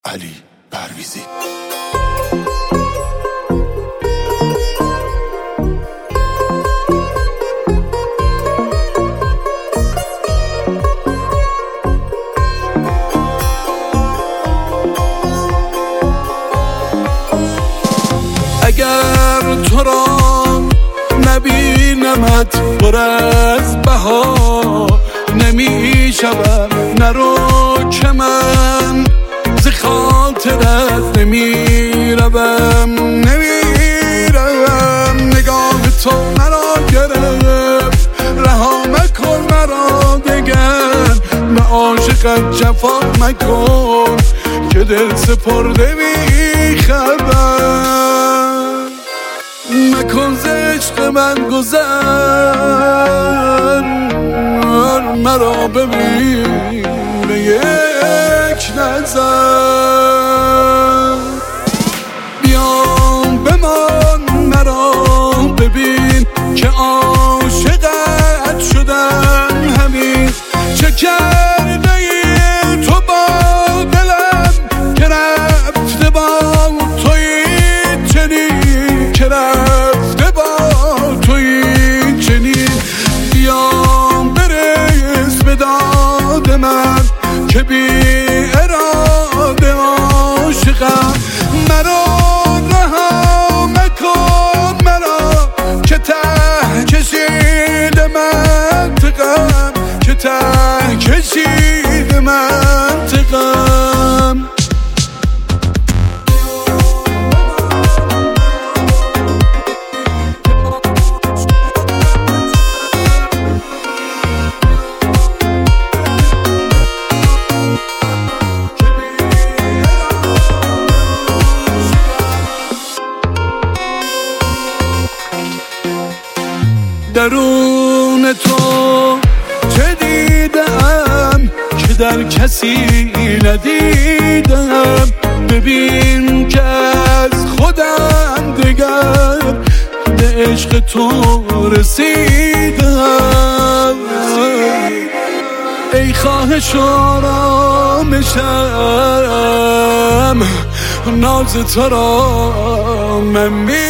علی پرویزی. اگر تو را نبینمت پر از بهار نمی شود، نرو که من ز خاطرت نمی روم نگاه تو مرا گرفت، رها مکن مرا دگر، به عاشقت جفا مکن که دل سپرده می خرم. مکن ز عشق من گذر، مرا ببین به یک نظر. بیام بمان مرا ببین که عاشقت شدم همین. چه کرده ای تو با دلم که رفته با توی چنین، که رفته با توی چنین. بیام برس به داد من که بی اراده عاشقم. مرا رها مکن مرا که ته کشید منطقم، که ته کشید منطقم. درون تو چه دیدم که در کسی ندیدم. ببین که از خودم دگر به عشق تو رسیدم. ای خواهش آرامشم، ناز تو را من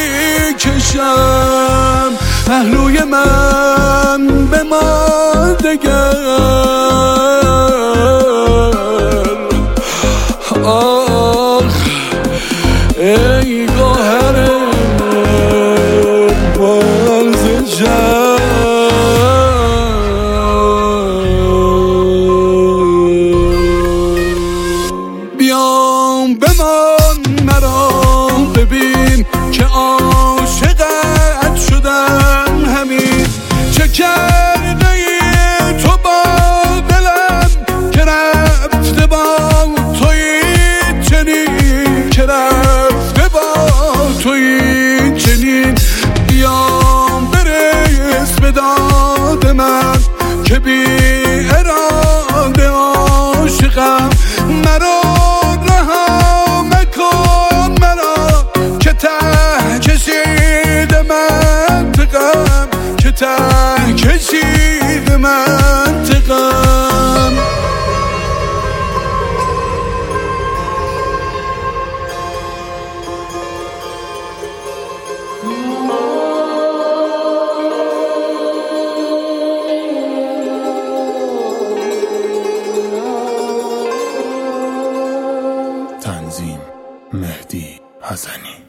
میکشم. پهلوی من به ما دگر، آخ ای گوهر بازجم. بیام بمان مرا ببین که عاشقت شدم همین. چه کرده ای تو با دلم که رفته با توی چنین، که رفته با توی چنین. بیام برس به داد من که بی اراده عاشقم. مرا رها مکن مرا که ته کشید منطقم، که ته کشید منطقم. تنظیم مهدی حسنی.